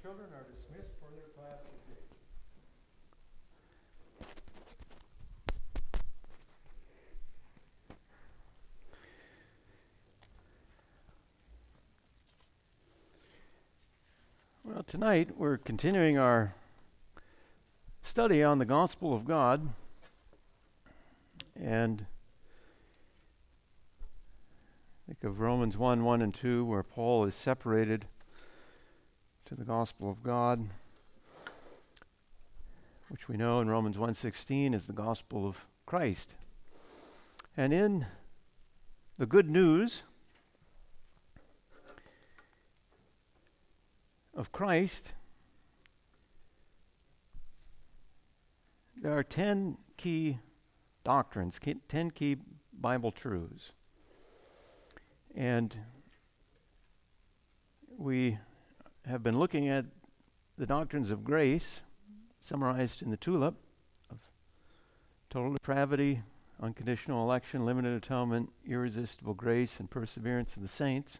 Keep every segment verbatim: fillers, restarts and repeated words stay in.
children are dismissed for their class today. Well, tonight we're continuing our study on the gospel of God, and think of Romans one, one and two, where Paul is separated to the gospel of God, which we know in Romans one sixteen is the gospel of Christ. And in the good news of Christ, there are ten key doctrines, ten key Bible truths. And we have been looking at the doctrines of grace, summarized in the TULIP, of total depravity, unconditional election, limited atonement, irresistible grace, and perseverance of the saints.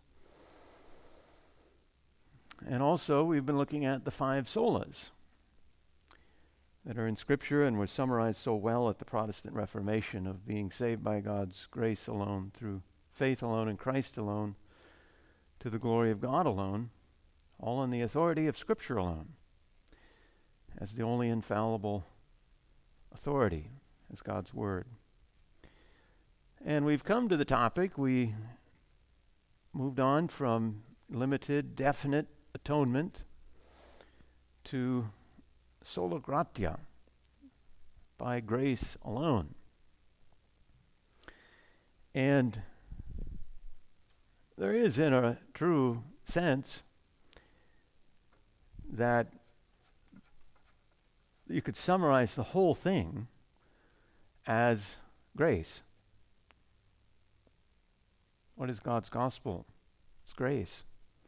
And also, we've been looking at the five solas that are in Scripture and were summarized so well at the Protestant Reformation, of being saved by God's grace alone, through faith alone in Christ alone, to the glory of God alone, all in the authority of Scripture alone, as the only infallible authority, as God's Word. And we've come to the topic, we moved on from limited, definite atonement to sola gratia, by grace alone. And there is, in a true sense, that you could summarize the whole thing as grace. What is God's gospel? It's grace.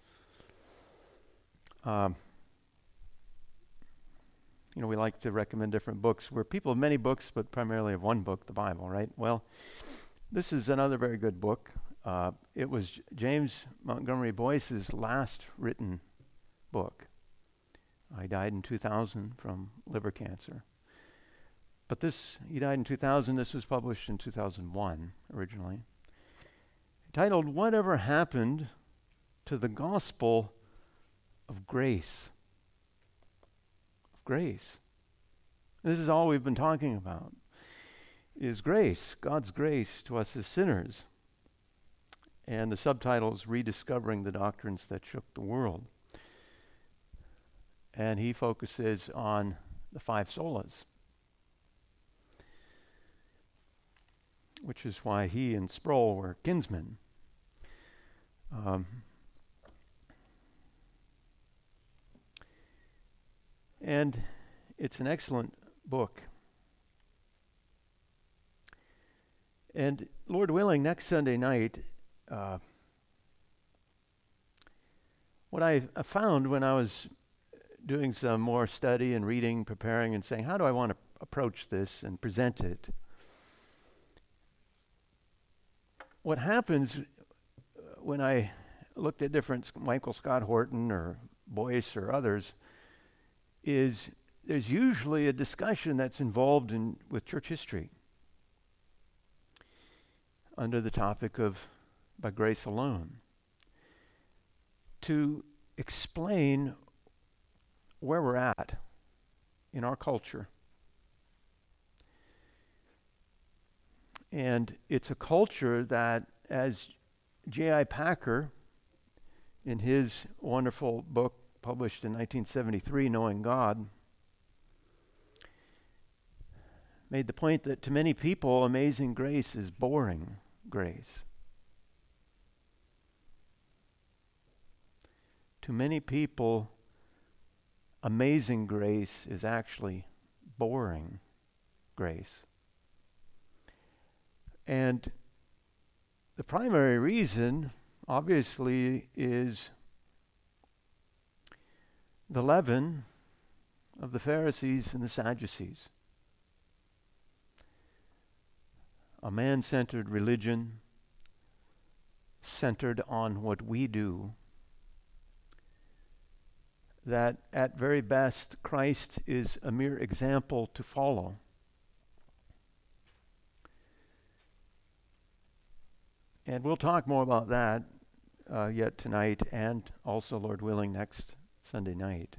Um, you know, we like to recommend different books. We're people of many books, but primarily of one book, the Bible, right? Well, this is another very good book. Uh, it was J- James Montgomery Boyce's last written book. He died in two thousand from liver cancer. But this, he died in two thousand. This was published in two thousand one originally. Titled, Whatever Happened to the Gospel of Grace? Of grace. This is all we've been talking about, is grace, God's grace to us as sinners. And the subtitle is Rediscovering the Doctrines That Shook the World. And he focuses on the five solas, which is why he and Sproul were kinsmen. Um, and it's an excellent book. And Lord willing, next Sunday night, uh, what I found when I was doing some more study and reading, preparing, and saying, how do I want to approach this and present it? What happens when I looked at different, Michael Scott Horton or Boyce or others, is there's usually a discussion that's involved in with church history under the topic of by grace alone, to explain where we're at in our culture. And it's a culture that, as J I Packer, in his wonderful book published in nineteen seventy-three, Knowing God, made the point that to many people, amazing grace is boring grace. To many people, amazing grace is actually boring grace. And the primary reason, obviously, is the leaven of the Pharisees and the Sadducees. A man-centered religion centered on what we do that at very best, Christ is a mere example to follow. And we'll talk more about that uh, yet tonight, and also, Lord willing, next Sunday night.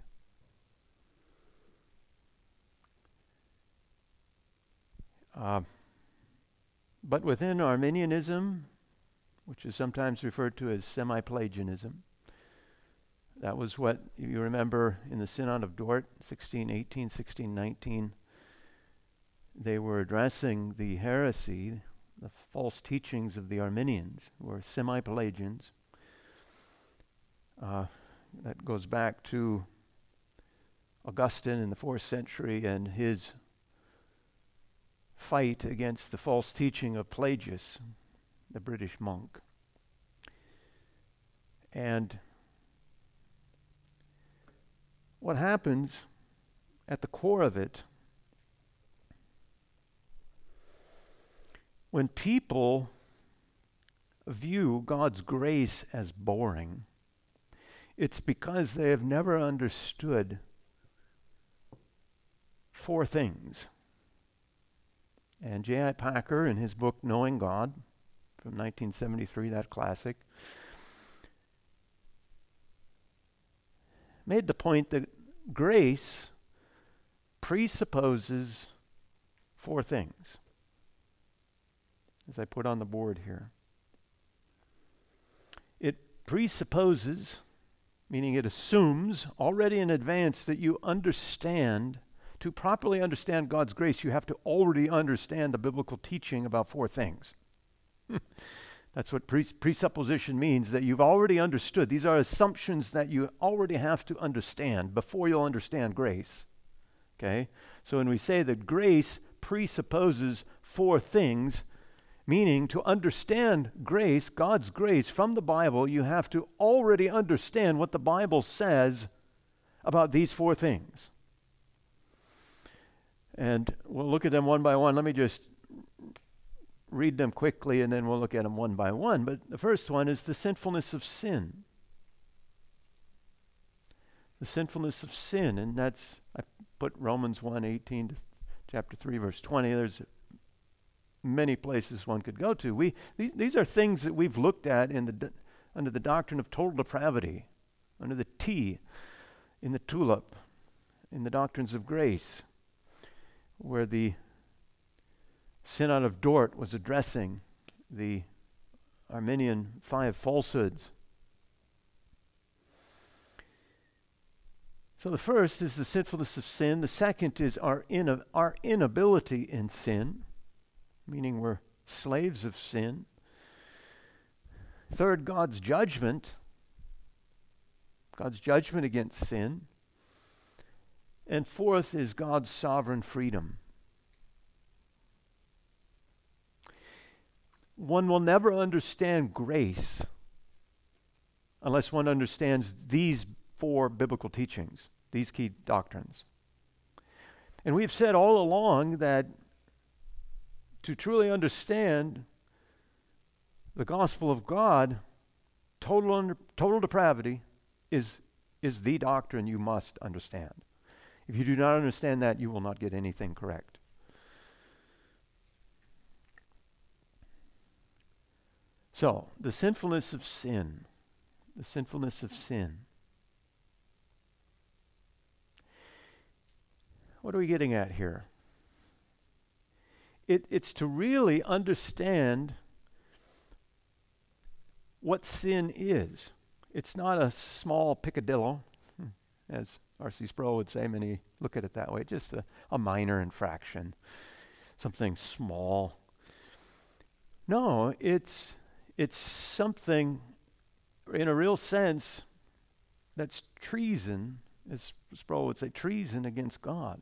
Uh, but within Arminianism, which is sometimes referred to as semi-Pelagianism, that was what you remember in the Synod of Dort, sixteen eighteen, sixteen nineteen. They were addressing the heresy, the false teachings of the Arminians, who were semi-Pelagians. Uh, that goes back to Augustine in the fourth century and his fight against the false teaching of Pelagius, the British monk. And what happens at the core of it, when people view God's grace as boring, it's because they have never understood four things. And J I Packer, in his book Knowing God, from nineteen seventy-three, that classic, made the point that grace presupposes four things, as I put on the board here. It presupposes, meaning it assumes already in advance that you understand. To properly understand God's grace, you have to already understand the biblical teaching about four things. That's what pres- presupposition means, that you've already understood. These are assumptions that you already have to understand before you'll understand grace. Okay? So when we say that grace presupposes four things, meaning to understand grace, God's grace from the Bible, you have to already understand what the Bible says about these four things. And we'll look at them one by one. Let me just read them quickly, and then we'll look at them one by one. But the first one is the sinfulness of sin. The sinfulness of sin, and that's, I put Romans one eighteen to chapter three, verse twenty. There's many places one could go to. We these these are things that we've looked at in the under the doctrine of total depravity, under the T, in the tulip, in the doctrines of grace, where the Synod of Dort was addressing the Arminian five falsehoods. So the first is the sinfulness of sin. The second is our, in, our inability in sin, meaning we're slaves of sin. Third, God's judgment, God's judgment against sin. And fourth is God's sovereign freedom. One will never understand grace unless one understands these four biblical teachings, these key doctrines. And we've said all along that to truly understand the gospel of God, total under, total depravity is, is the doctrine you must understand. If you do not understand that, you will not get anything correct. So, the sinfulness of sin. The sinfulness of sin. What are we getting at here? It, it's to really understand what sin is. It's not a small picadillo, as R C Sproul would say. Many look at it that way. Just a, a minor infraction, something small. No, it's it's something, in a real sense, that's treason, as Sproul would say, treason against God.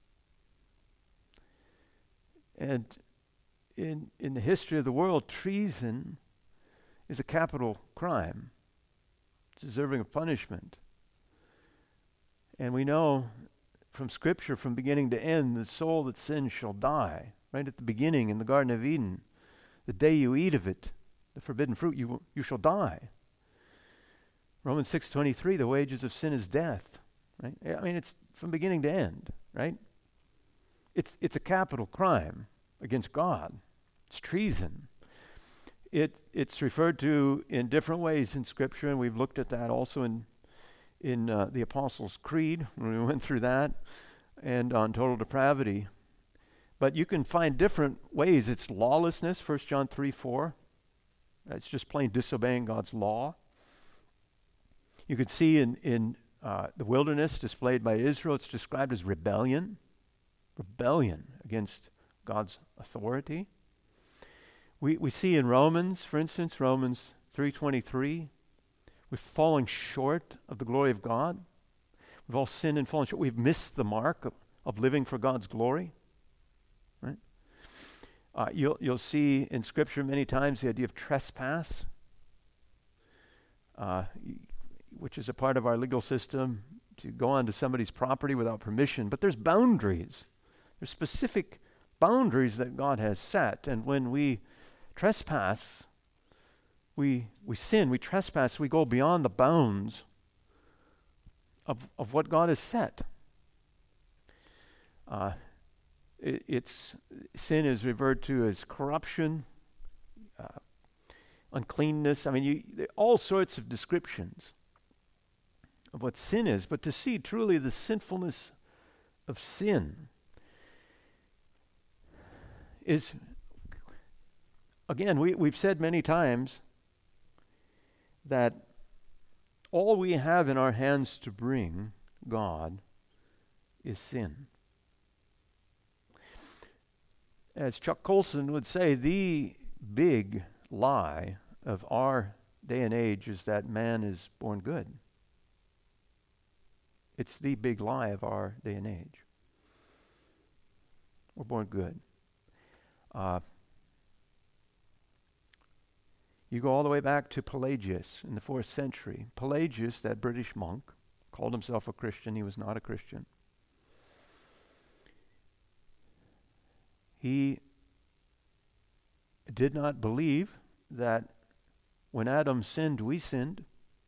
And in in the history of the world, treason is a capital crime. It's deserving of punishment. And we know from Scripture, from beginning to end, the soul that sins shall die. Right at the beginning in the Garden of Eden, the day you eat of it, the forbidden fruit, you you shall die. Romans six twenty-three, the wages of sin is death. right? I mean, it's from beginning to end, right? It's it's a capital crime against God. It's treason. It it's referred to in different ways in Scripture, and we've looked at that also in in uh, the Apostles' Creed when we went through that, and on total depravity. But you can find different ways. It's lawlessness, First John three four. It's just plain disobeying God's law. You could see in, in uh, the wilderness displayed by Israel, it's described as rebellion. Rebellion against God's authority. We we see in Romans, for instance, Romans three twenty-three, we're falling short of the glory of God. We've all sinned and fallen short. We've missed the mark of, of living for God's glory. Right? Uh, you'll you'll see in Scripture many times the idea of trespass, uh, which is a part of our legal system, to go onto somebody's property without permission. But there's boundaries. There's specific boundaries that God has set, and when we trespass, we we sin, we trespass, we go beyond the bounds of of what God has set. Uh, it, it's sin is referred to as corruption, uh, uncleanness. I mean, you, there are all sorts of descriptions of what sin is, but to see truly the sinfulness of sin is, again, we, we've said many times that all we have in our hands to bring God is sin. As Chuck Colson would say, the big lie of our day and age is that man is born good. It's the big lie of our day and age. We're born good. Uh, you go all the way back to Pelagius in the fourth century. Pelagius, that British monk, called himself a Christian. He was not a Christian. He did not believe that when Adam sinned, we sinned,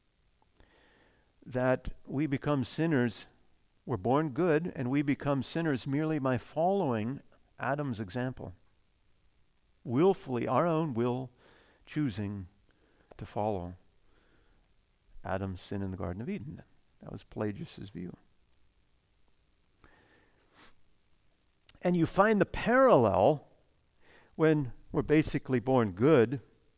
that we become sinners, we're born good, and we become sinners merely by following Adam's example. Willfully, our own will, choosing to follow Adam's sin in the Garden of Eden. That was Pelagius' view. And you find the parallel when we're basically born good.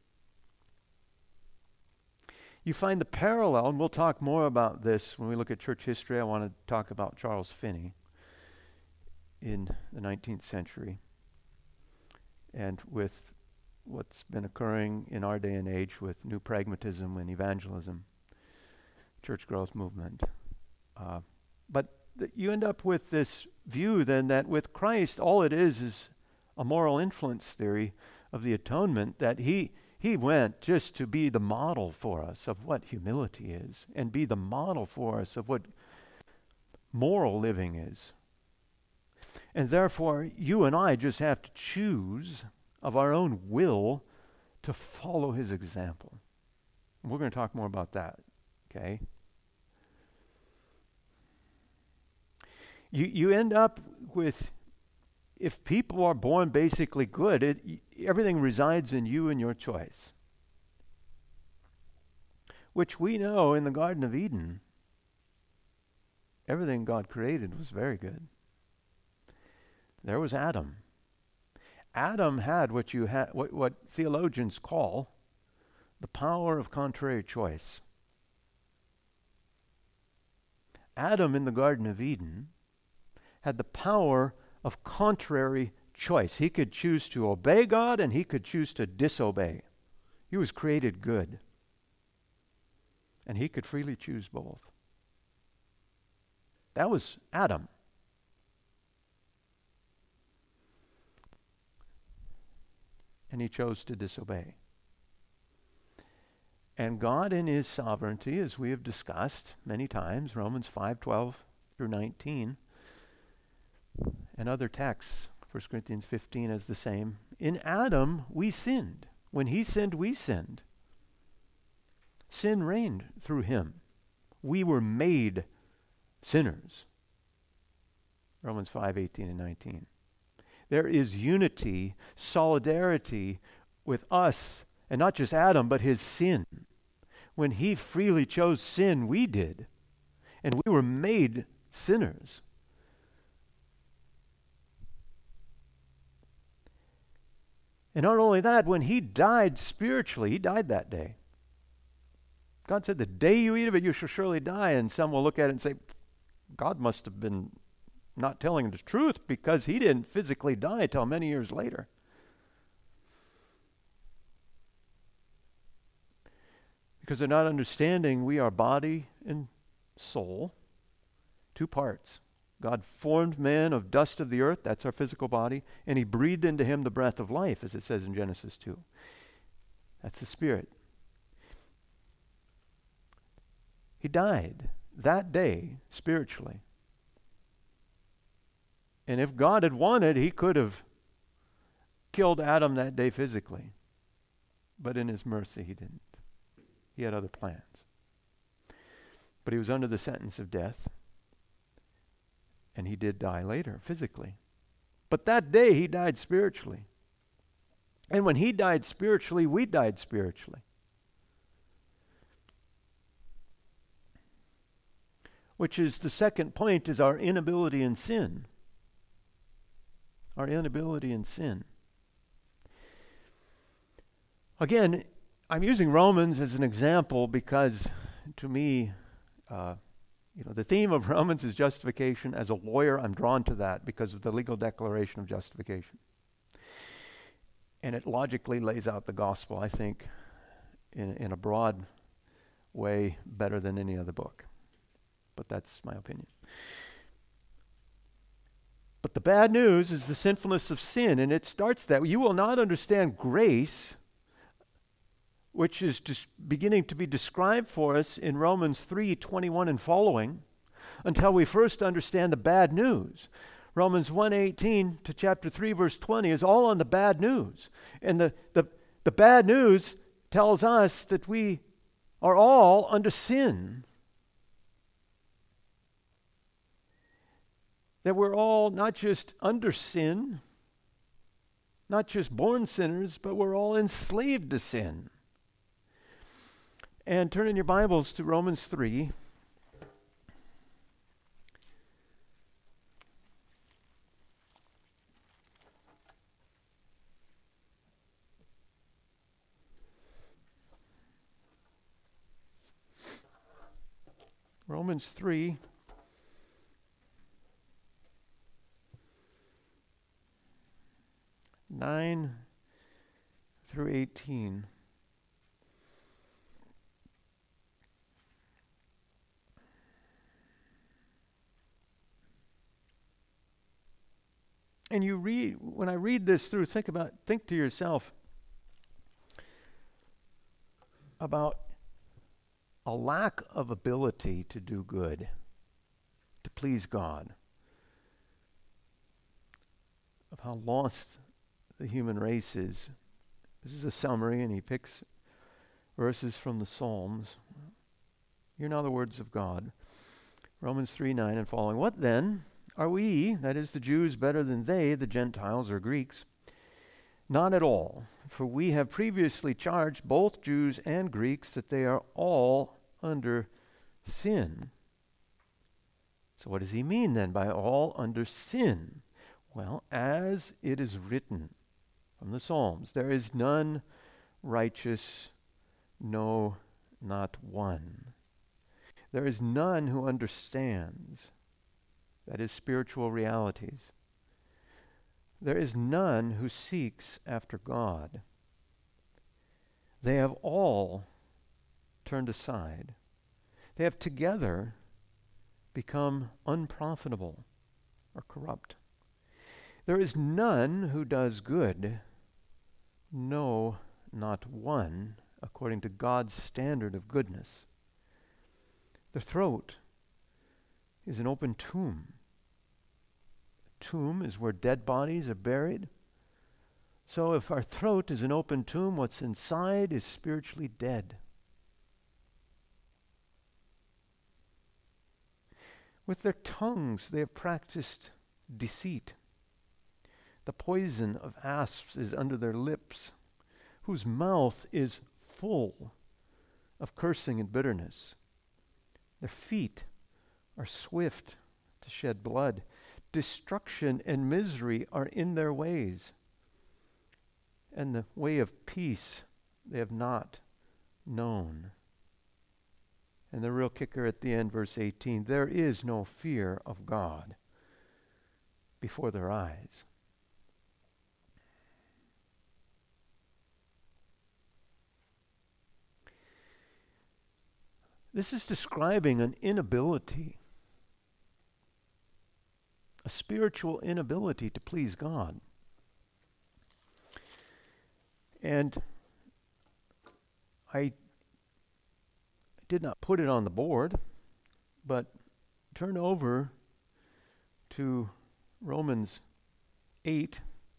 You find the parallel, and we'll talk more about this when we look at church history. I want to talk about Charles Finney in the nineteenth century and with what's been occurring in our day and age with new pragmatism and evangelism, church growth movement. Uh, but th- you end up with this view then that with Christ, all it is is a moral influence theory of the atonement, that he he went just to be the model for us of what humility is and be the model for us of what moral living is. And therefore, you and I just have to choose of our own will to follow his example. And we're going to talk more about that, okay? You you end up with, if people are born basically good, it, y- everything resides in you and your choice. Which we know in the Garden of Eden, everything God created was very good. There was Adam. Adam had what you ha- what, what theologians call the power of contrary choice. Adam in the Garden of Eden had the power of contrary choice. He could choose to obey God and he could choose to disobey. He was created good. And he could freely choose both. That was Adam. And he chose to disobey. And God in his sovereignty, as we have discussed many times, Romans five twelve through nineteen, and other texts, First Corinthians fifteen is the same. In Adam, we sinned. When he sinned, we sinned. Sin reigned through him. We were made sinners. Romans five, eighteen and nineteen. There is unity, solidarity with us, and not just Adam, but his sin. When he freely chose sin, we did. And we were made sinners. And not only that, when he died spiritually, he died that day. God said, the day you eat of it, you shall surely die. And some will look at it and say, God must have been not telling the truth, because he didn't physically die until many years later. Because they're not understanding we are body and soul, two parts. God formed man of dust of the earth, that's our physical body, and he breathed into him the breath of life, as it says in Genesis two. That's the spirit. He died that day spiritually. And if God had wanted, he could have killed Adam that day physically. But in his mercy, he didn't. He had other plans. But he was under the sentence of death. And he did die later, physically. But that day, he died spiritually. And when he died spiritually, we died spiritually. Which is the second point, is our inability in sin. Our inability in sin. Again, I'm using Romans as an example because, to me, uh, you know, the theme of Romans is justification. As a lawyer, I'm drawn to that because of the legal declaration of justification. And it logically lays out the gospel, I think, in, in a broad way better than any other book. But that's my opinion. But the bad news is the sinfulness of sin, and it starts that. You will not understand grace, which is just beginning to be described for us in Romans three, twenty-one and following, until we first understand the bad news. Romans one, eighteen to chapter three, verse twenty is all on the bad news. And the, the, the bad news tells us that we are all under sin. That we're all not just under sin, not just born sinners, but we're all enslaved to sin. And turn in your Bibles to Romans three. Romans three. nine through eighteen. And you read, when I read this through, think about, think to yourself about a lack of ability to do good, to please God, of how lost the human race is. This is a summary, and he picks verses from the Psalms. Hear now the words of God. Romans three, nine and following. What then? Are we, that is the Jews, better than they, the Gentiles or Greeks? Not at all, for we have previously charged both Jews and Greeks that they are all under sin. So what does he mean then by all under sin? Well, as it is written from the Psalms, there is none righteous, no, not one. There is none who understands. That is spiritual realities. There is none who seeks after God. They have all turned aside. They have together become unprofitable or corrupt. There is none who does good, no, not one, according to God's standard of goodness. The throat is an open tomb. A tomb is where dead bodies are buried. So if our throat is an open tomb, what's inside is spiritually dead. With their tongues they have practiced deceit. The poison of asps is under their lips, whose mouth is full of cursing and bitterness. Their feet are swift to shed blood. Destruction and misery are in their ways, and the way of peace they have not known. And the real kicker at the end, verse eighteen, there is no fear of God before their eyes. This is describing an inability, a spiritual inability to please God. And I did not put it on the board, but turn over to Romans eight.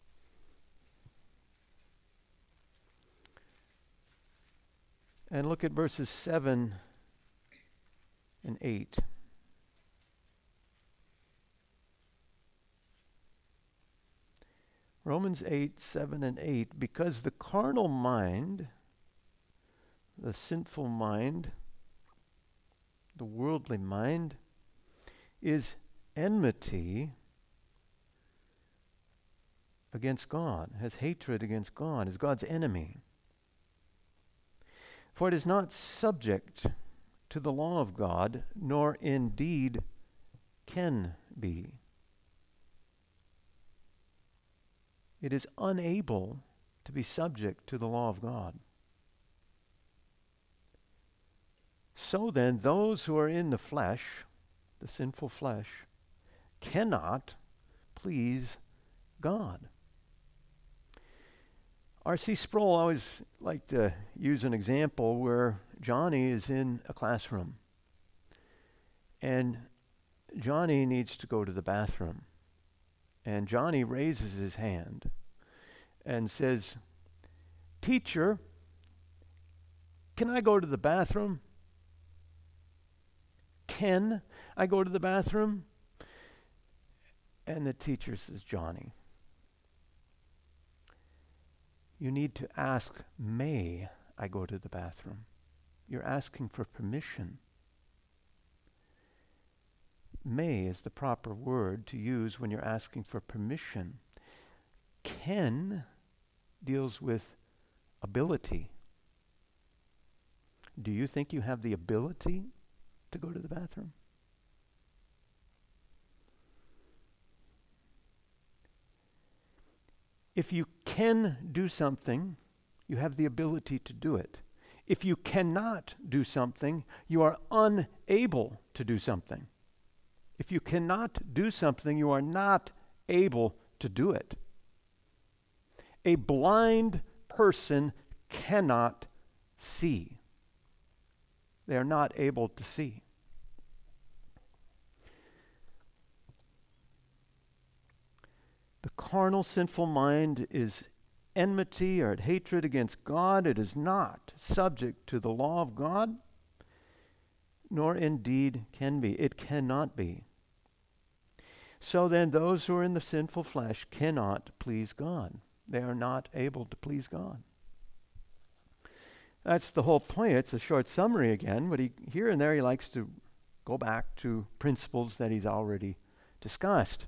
And look at verses seven and eight. Romans eight, seven and eight, because the carnal mind, the sinful mind, the worldly mind, is enmity against God, has hatred against God, is God's enemy. For it is not subject to the law of God, nor indeed can be. It is unable to be subject to the law of God. So then, those who are in the flesh, the sinful flesh, cannot please God. R C Sproul always liked to use an example where Johnny is in a classroom and Johnny needs to go to the bathroom. And Johnny raises his hand and says, "Teacher, can I go to the bathroom? Can I go to the bathroom?" And the teacher says, "Johnny, you need to ask, may I go to the bathroom? You're asking for permission." May is the proper word to use when you're asking for permission. Can deals with ability. Do you think you have the ability to go to the bathroom? If you can do something, you have the ability to do it. If you cannot do something, you are unable to do something. If you cannot do something, you are not able to do it. A blind person cannot see. They are not able to see. The carnal, sinful mind is enmity or hatred against God. It is not subject to the law of God, nor indeed can be. It cannot be. So then, those who are in the sinful flesh cannot please God. They are not able to please God. That's the whole point. It's a short summary again, but he, here and there he likes to go back to principles that he's already discussed.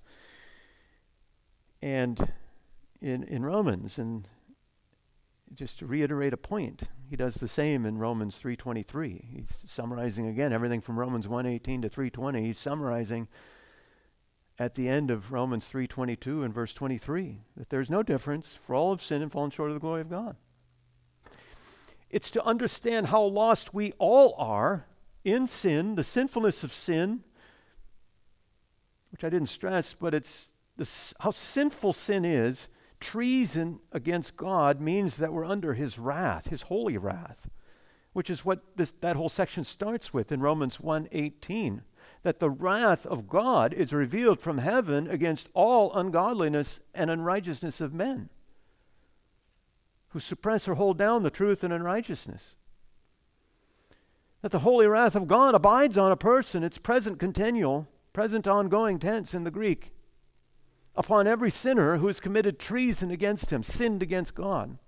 And in in Romans, and just to reiterate a point, he does the same in Romans three twenty-three. He's summarizing again everything from Romans one eighteen to three twenty. He's summarizing at the end of Romans three twenty-two and verse twenty-three that there's no difference, for all have sinned and fallen short of the glory of God. It's to understand how lost we all are in sin, the sinfulness of sin, which I didn't stress, but it's this, how sinful sin is. Treason against God means that we're under his wrath, his holy wrath, which is what this, that whole section starts with in Romans one eighteen, that the wrath of God is revealed from heaven against all ungodliness and unrighteousness of men who suppress or hold down the truth and unrighteousness. That the holy wrath of God abides on a person, it's present, continual, present ongoing tense in the Greek, upon every sinner who has committed treason against him, sinned against God.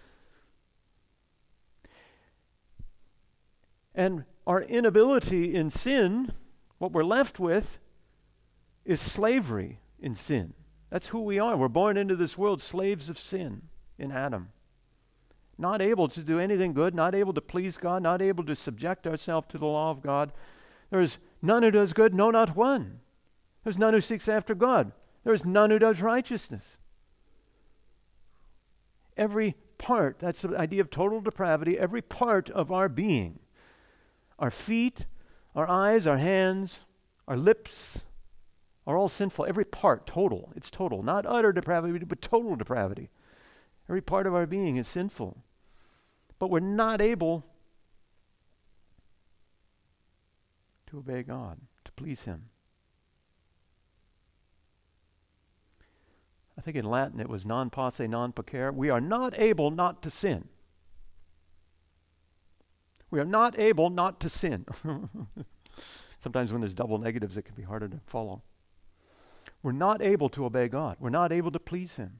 And our inability in sin, what we're left with, is slavery in sin. That's who we are. We're born into this world slaves of sin in Adam. Not able to do anything good, not able to please God, not able to subject ourselves to the law of God. There is none who does good, no, not one. There's none who seeks after God. There is none who does righteousness. Every part, that's the idea of total depravity, every part of our being, our feet, our eyes, our hands, our lips, are all sinful. Every part, total. It's total. Not utter depravity, but total depravity. Every part of our being is sinful. But we're not able to obey God, to please Him. I think in Latin it was non posse, non pecare. We are not able not to sin. We are not able not to sin. Sometimes when there's double negatives, it can be harder to follow. We're not able to obey God. We're not able to please Him.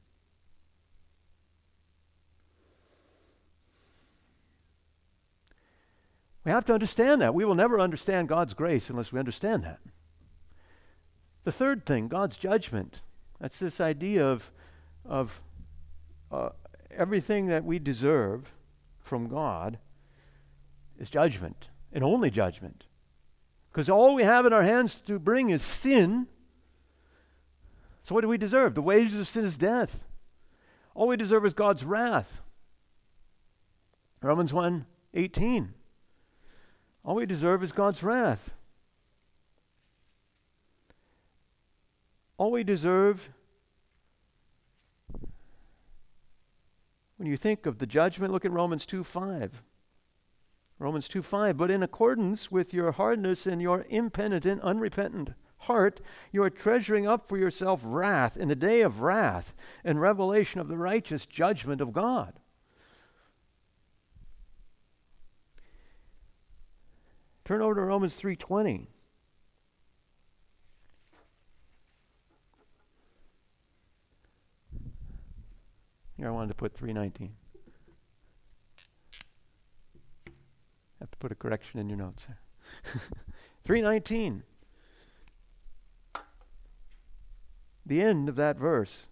We have to understand that. We will never understand God's grace unless we understand that. The third thing, God's judgment. That's this idea of, of uh, everything that we deserve from God is judgment, and only judgment. Because all we have in our hands to bring is sin. So what do we deserve? The wages of sin is death. All we deserve is God's wrath. Romans one eighteen. All we deserve is God's wrath. All we deserve, when you think of the judgment, look at Romans two five. Romans two five, but in accordance with your hardness and your impenitent, unrepentant heart, you are treasuring up for yourself wrath in the day of wrath and revelation of the righteous judgment of God. Turn over to Romans three twenty. Here I wanted to put three nineteen. Have to put a correction in your notes there. three nineteen. The end of that verse.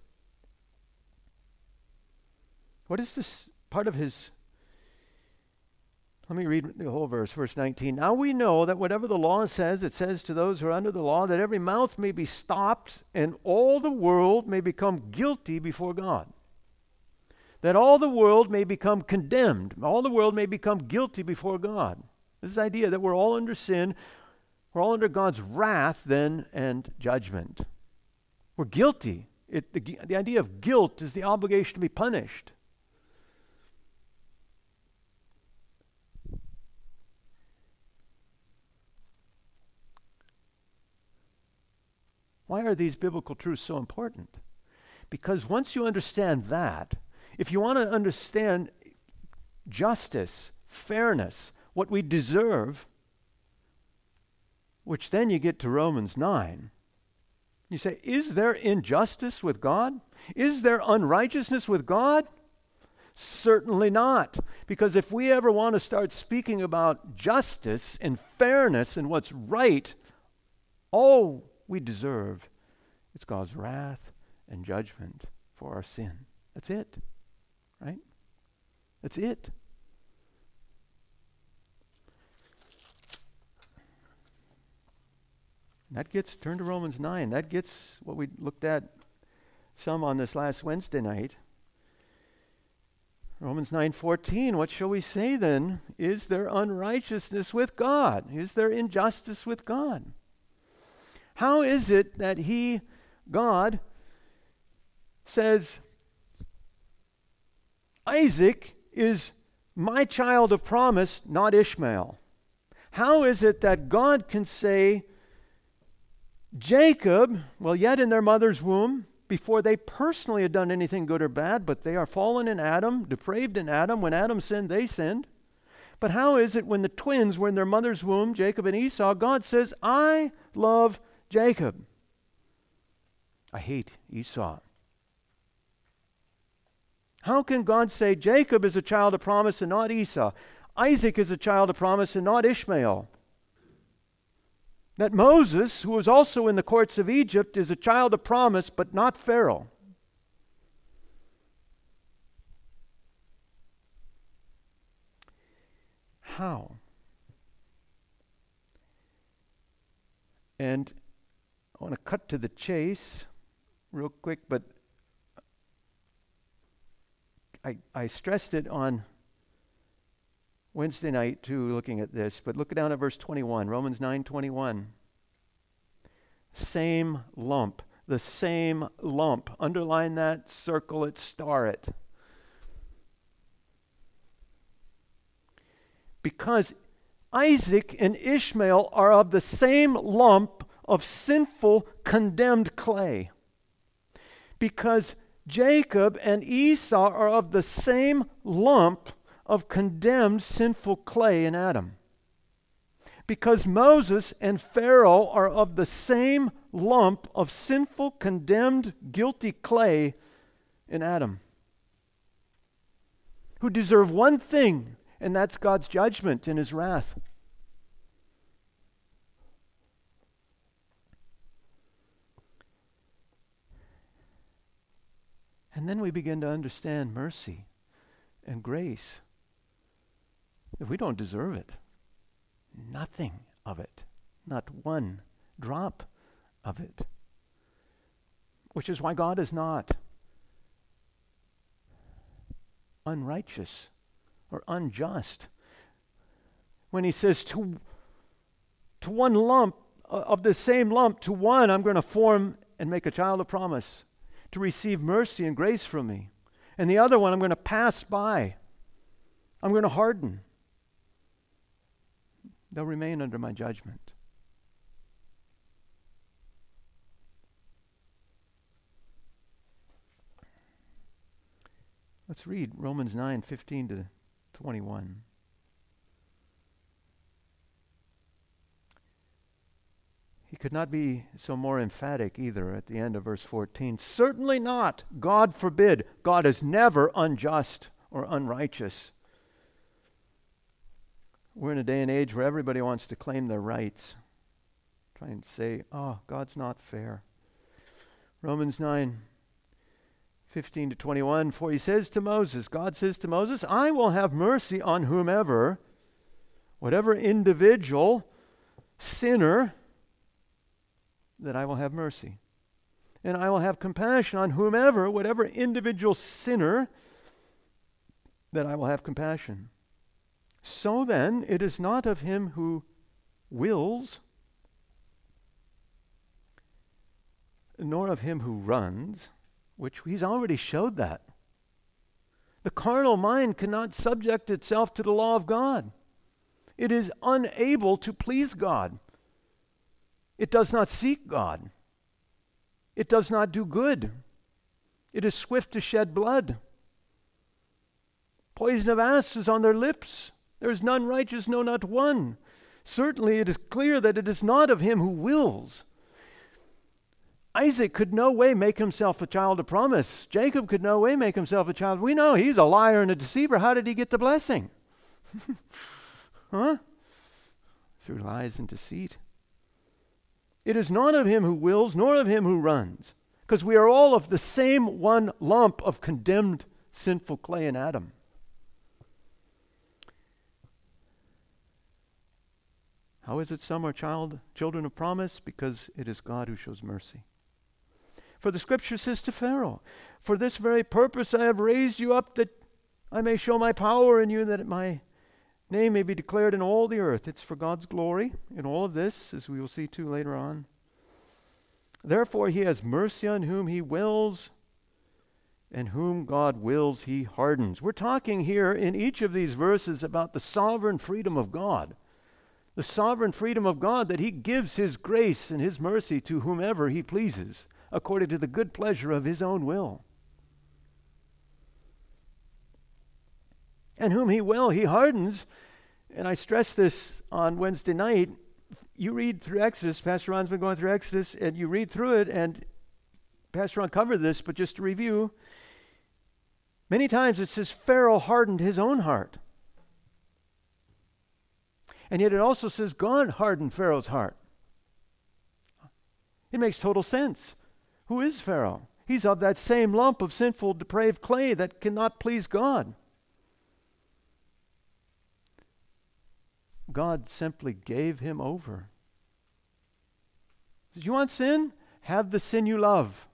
What is this part of his? Let me read the whole verse, verse nineteen. Now we know that whatever the law says, it says to those who are under the law, that every mouth may be stopped and all the world may become guilty before God. That all the world may become condemned. All the world may become guilty before God. This is the idea that we're all under sin. We're all under God's wrath then and judgment. We're guilty. It, the, the idea of guilt is the obligation to be punished. Why are these biblical truths so important? Because once you understand that, if you want to understand justice, fairness, what we deserve, which then you get to Romans nine, you say, is there injustice with God? Is there unrighteousness with God? Certainly not. Because if we ever want to start speaking about justice and fairness and what's right, all we deserve is God's wrath and judgment for our sin. That's it. Right? That's it. That gets, turn to Romans nine, that gets what we looked at some on this last Wednesday night. Romans nine fourteen, what shall we say then? Is there unrighteousness with God? Is there injustice with God? How is it that He, God, says, Isaac is my child of promise, not Ishmael? How is it that God can say, Jacob, well, yet in their mother's womb, before they personally had done anything good or bad, but they are fallen in Adam, depraved in Adam. When Adam sinned, they sinned. But how is it when the twins were in their mother's womb, Jacob and Esau, God says, I love Jacob. I hate Esau. How can God say Jacob is a child of promise and not Esau? Isaac is a child of promise and not Ishmael? That Moses, who was also in the courts of Egypt, is a child of promise but not Pharaoh? How? And I want to cut to the chase real quick, but I, I stressed it on Wednesday night too, looking at this, but look down at verse twenty-one, Romans nine twenty-one. Same lump, the same lump. Underline that, circle it, star it. Because Isaac and Ishmael are of the same lump of sinful, condemned clay. Because Jacob and Esau are of the same lump of condemned, sinful clay in Adam. Because Moses and Pharaoh are of the same lump of sinful, condemned, guilty clay in Adam. Who deserve one thing, and that's God's judgment and his wrath. And then we begin to understand mercy and grace. If we don't deserve it, nothing of it, not one drop of it. Which is why God is not unrighteous or unjust. When he says to, to one lump, uh, of the same lump, to one I'm going to form and make a child of promise, to receive mercy and grace from me. And the other one I'm going to pass by. I'm going to harden. They'll remain under my judgment. Let's read Romans nine fifteen to twenty-one. He could not be so more emphatic either at the end of verse fourteen. Certainly not. God forbid. God is never unjust or unrighteous. We're in a day and age where everybody wants to claim their rights. Try and say, oh, God's not fair. Romans nine fifteen to twenty-one. For he says to Moses, God says to Moses, I will have mercy on whomever, whatever individual, sinner, that I will have mercy. And I will have compassion on whomever, whatever individual sinner, that I will have compassion. So then, it is not of him who wills, nor of him who runs, which he's already showed that. The carnal mind cannot subject itself to the law of God. It is unable to please God. It does not seek God. It does not do good. It is swift to shed blood. Poison of asps is on their lips. There is none righteous, no, not one. Certainly it is clear that it is not of him who wills. Isaac could no way make himself a child of promise. Jacob could no way make himself a child. We know he's a liar and a deceiver. How did he get the blessing? Huh? Through lies and deceit. It is not of him who wills, nor of him who runs, because we are all of the same one lump of condemned sinful clay in Adam. How is it some are child, children of promise? Because it is God who shows mercy. For the scripture says to Pharaoh, for this very purpose I have raised you up, that I may show my power in you, that my name may be declared in all the earth. It's for God's glory in all of this, as we will see too later on. Therefore he has mercy on whom he wills, and whom God wills he hardens. We're talking here in each of these verses about the sovereign freedom of God. The sovereign freedom of God, that he gives his grace and his mercy to whomever he pleases, according to the good pleasure of his own will. And whom he will, he hardens. And I stressed this on Wednesday night. you read through Exodus, Pastor Ron's been going through Exodus, and you read through it, and Pastor Ron covered this, but just to review, many times it says Pharaoh hardened his own heart. And yet it also says God hardened Pharaoh's heart. It makes total sense. Who is Pharaoh? He's of that same lump of sinful, depraved clay that cannot please God. God simply gave him over. Says, you want sin? Have the sin you love.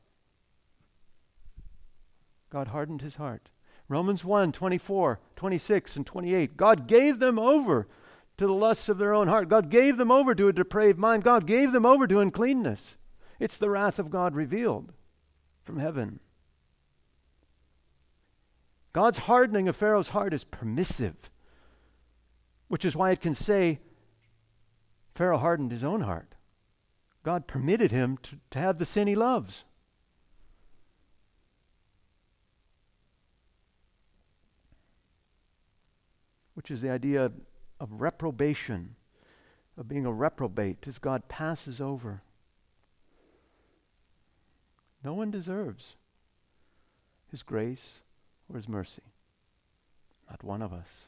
God hardened his heart. Romans one, twenty-four, twenty-six, and twenty-eight. God gave them over to the lusts of their own heart. God gave them over to a depraved mind. God gave them over to uncleanness. It's the wrath of God revealed from heaven. God's hardening of Pharaoh's heart is permissive, which is why it can say Pharaoh hardened his own heart. God permitted him to, to have the sin he loves. Which is the idea of, of reprobation, of being a reprobate as God passes over. No one deserves his grace or his mercy. Not one of us.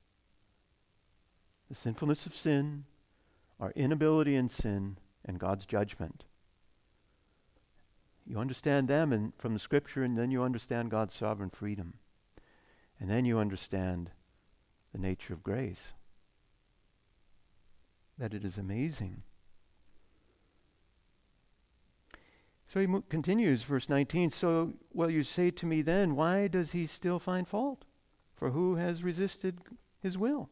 The sinfulness of sin, our inability in sin, and God's judgment. You understand them and from the Scripture, and then you understand God's sovereign freedom. And then you understand the nature of grace. That it is amazing. So he mo- continues, verse nineteen, so will you say to me then, why does he still find fault? For who has resisted his will?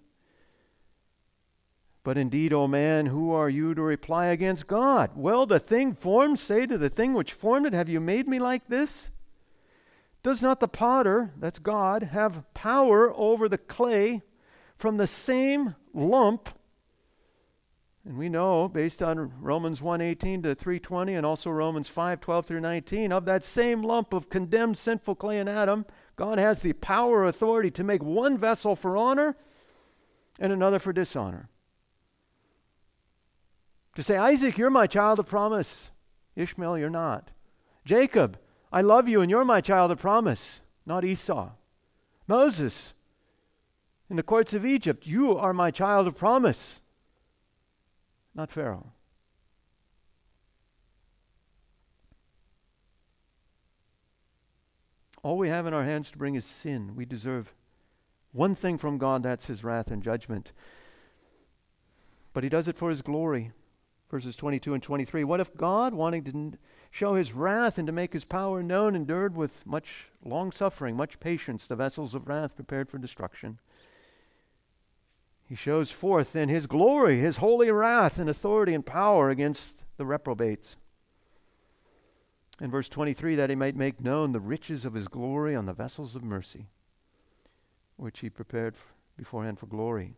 But indeed, O man, who are you to reply against God? Well, the thing formed, say to the thing which formed it, have you made me like this? Does not the potter, that's God, have power over the clay from the same lump? And we know, based on Romans one eighteen to three twenty, and also Romans five twelve through nineteen, of that same lump of condemned sinful clay in Adam, God has the power or authority to make one vessel for honor and another for dishonor. To say, Isaac, you're my child of promise. Ishmael, you're not. Jacob, I love you and you're my child of promise, not Esau. Moses, in the courts of Egypt, you are my child of promise, not Pharaoh. All we have in our hands to bring is sin. We deserve one thing from God, that's his wrath and judgment. But he does it for his glory. Verses twenty-two and twenty-three. What if God, wanting to show his wrath and to make his power known, endured with much long suffering, much patience, the vessels of wrath prepared for destruction? He shows forth in his glory, his holy wrath and authority and power against the reprobates. In verse twenty-three, that he might make known the riches of his glory on the vessels of mercy, which he prepared beforehand for glory.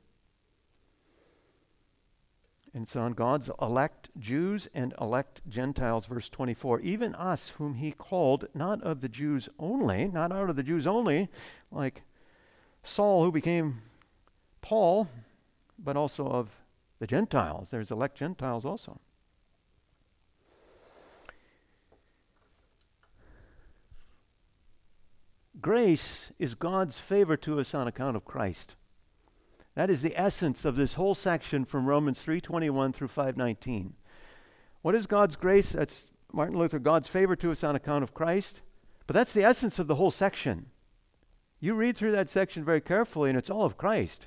And it's on God's elect Jews and elect Gentiles, verse twenty-four. Even us whom he called, not of the Jews only, not out of the Jews only, like Saul who became Paul, but also of the Gentiles. There's elect Gentiles also. Grace is God's favor to us on account of Christ. That is the essence of this whole section from Romans three twenty-one through five nineteen. What is God's grace? That's Martin Luther, God's favor to us on account of Christ. But that's the essence of the whole section. You read through that section very carefully, and it's all of Christ.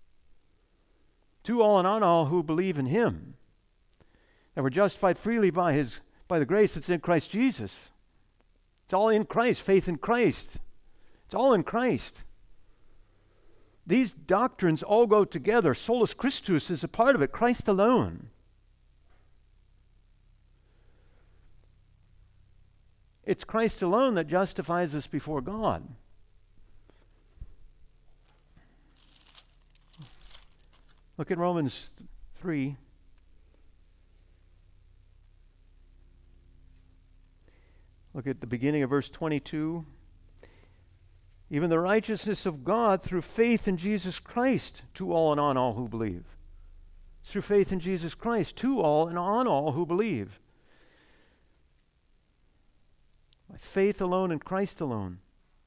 To all and on all who believe in him. And we're justified freely by his by the grace that's in Christ Jesus. It's all in Christ, faith in Christ. It's all in Christ. These doctrines all go together. Solus Christus is a part of it, Christ alone. It's Christ alone that justifies us before God. Look at Romans three. Look at the beginning of verse twenty-two. Even the righteousness of God through faith in Jesus Christ to all and on all who believe. It's through faith in Jesus Christ, to all and on all who believe. By faith alone in Christ alone.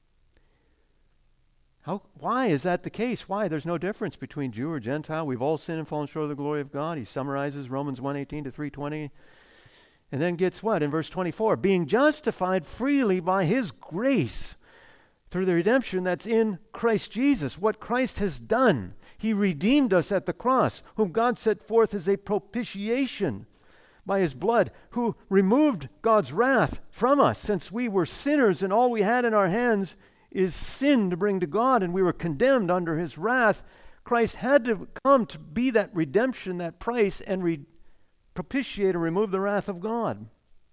How, why is that the case? Why? There's no difference between Jew or Gentile. We've all sinned and fallen short of the glory of God. He summarizes Romans one eighteen to three twenty. And then gets what? In verse twenty-four, being justified freely by his grace through the redemption that's in Christ Jesus. What Christ has done. He redeemed us at the cross, whom God set forth as a propitiation by his blood, who removed God's wrath from us, since we were sinners and all we had in our hands is sin to bring to God, and we were condemned under his wrath. Christ had to come to be that redemption, that price, and re- propitiate and remove the wrath of God.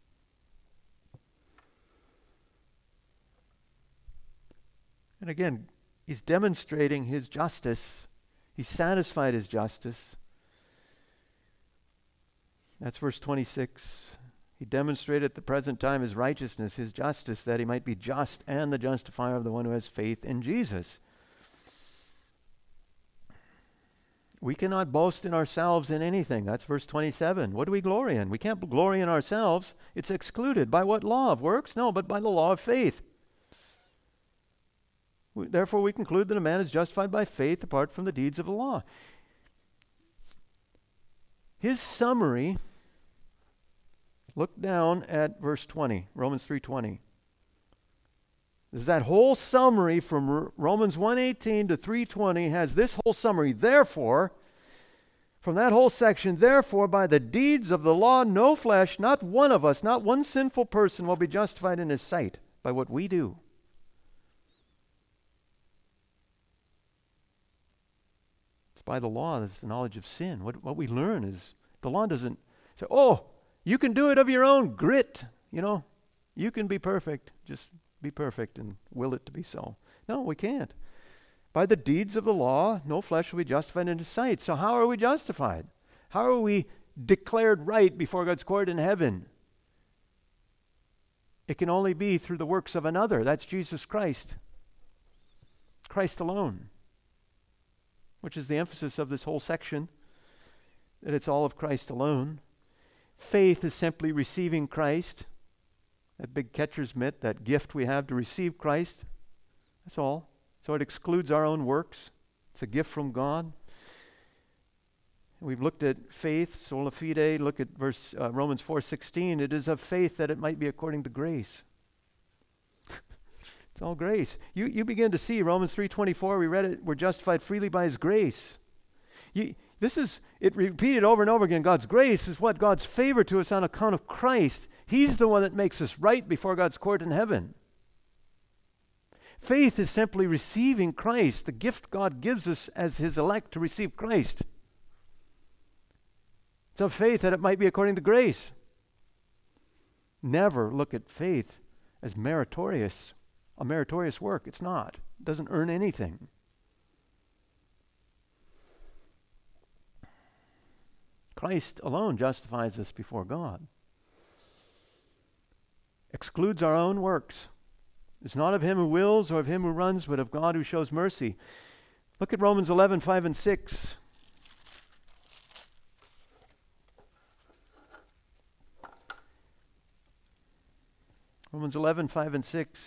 And again, he's demonstrating his justice. He's satisfied his justice. That's verse twenty-six. He demonstrated at the present time his righteousness, his justice, that he might be just and the justifier of the one who has faith in Jesus. We cannot boast in ourselves in anything. That's verse twenty-seven. What do we glory in? We can't glory in ourselves. It's excluded. By what law of works? No, but by the law of faith. We, therefore, we conclude that a man is justified by faith apart from the deeds of the law. His summary, look down at verse twenty, Romans three twenty. This is that whole summary from R- Romans one eighteen to three twenty has this whole summary. Therefore, from that whole section, therefore, by the deeds of the law, no flesh, not one of us, not one sinful person will be justified in his sight by what we do. It's by the law, that's the knowledge of sin. What, what we learn is the law doesn't say, oh, you can do it of your own grit, you know. You can be perfect. Just be perfect and will it to be so. No, we can't. By the deeds of the law, no flesh will be justified in his sight. So how are we justified? How are we declared right before God's court in heaven? It can only be through the works of another. That's Jesus Christ. Christ alone. Which is the emphasis of this whole section. That it's all of Christ alone. Faith is simply receiving Christ. That big catcher's mitt, that gift we have to receive Christ. That's all. So it excludes our own works. It's a gift from God. We've looked at faith, sola fide. Look at verse uh, Romans four sixteen. It is of faith that it might be according to grace. It's all grace. You you begin to see Romans three twenty-four. We read it. We're justified freely by his grace. You, this is it repeated over and over again. God's grace is what? God's favor to us on account of Christ. He's the one that makes us right before God's court in heaven. Faith is simply receiving Christ, the gift God gives us as his elect to receive Christ. It's of faith that it might be according to grace. Never look at faith as meritorious, a meritorious work. It's not. It doesn't earn anything. Christ alone justifies us before God. Excludes our own works. It's not of him who wills or of him who runs, but of God who shows mercy. Look at Romans eleven, five and six. Romans eleven, five and six.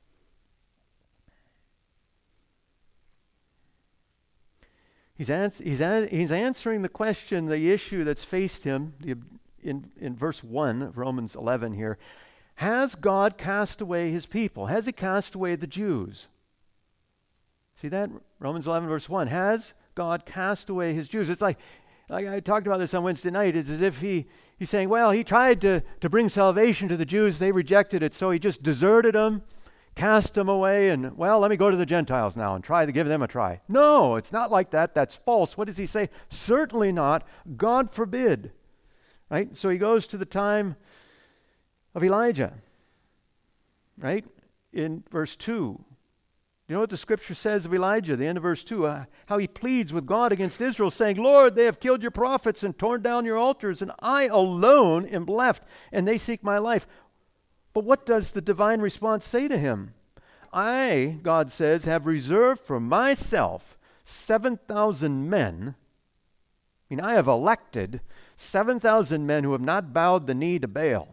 He's, ans- he's, an- he's answering the question, the issue that's faced him the, in, in verse one of Romans eleven here. Has God cast away his people? Has he cast away the Jews? See that? Romans eleven verse one. Has God cast away his Jews? It's like, like I talked about this on Wednesday night. It's as if he, he's saying, well, he tried to, to bring salvation to the Jews. They rejected it, so he just deserted them, cast them away, and, well, let me go to the Gentiles now and try to give them a try. No, it's not like that. That's false. What does he say? Certainly not. God forbid. Right? So he goes to the time of Elijah, right? In verse two. You know what the scripture says of Elijah, the end of verse two, uh, how he pleads with God against Israel, saying, Lord, they have killed your prophets and torn down your altars, and I alone am left, and they seek my life. But what does the divine response say to him? I, God says, have reserved for myself seven thousand men I mean, I have elected seven thousand men who have not bowed the knee to Baal.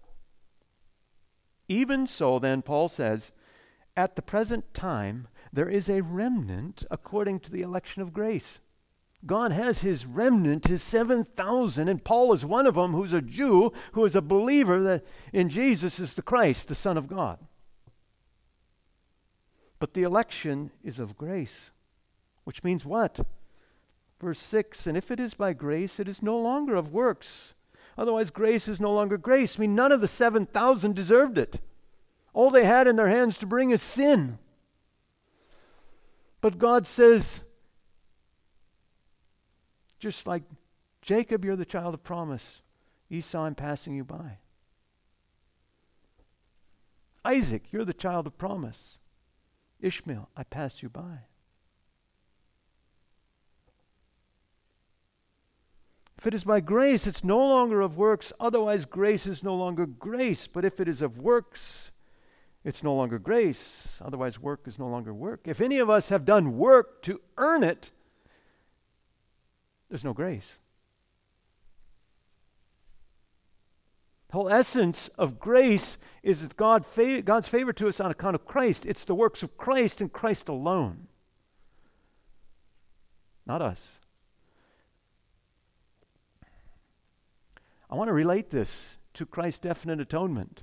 Even so, then, Paul says, at the present time, there is a remnant according to the election of grace. God has his remnant, his seven thousand, and Paul is one of them who's a Jew, who is a believer that in Jesus is the Christ, the Son of God. But the election is of grace, which means what? Verse six, and if it is by grace, it is no longer of works. Otherwise, grace is no longer grace. I mean, none of the seven thousand deserved it. All they had in their hands to bring is sin. But God says, just like Jacob, you're the child of promise. Esau, I'm passing you by. Isaac, you're the child of promise. Ishmael, I passed you by. If it is by grace, it's no longer of works. Otherwise, grace is no longer grace. But if it is of works, it's no longer grace. Otherwise, work is no longer work. If any of us have done work to earn it, there's no grace. The whole essence of grace is that God fa- God's favor to us on account of Christ. It's the works of Christ and Christ alone. Not us. I want to relate this to Christ's definite atonement.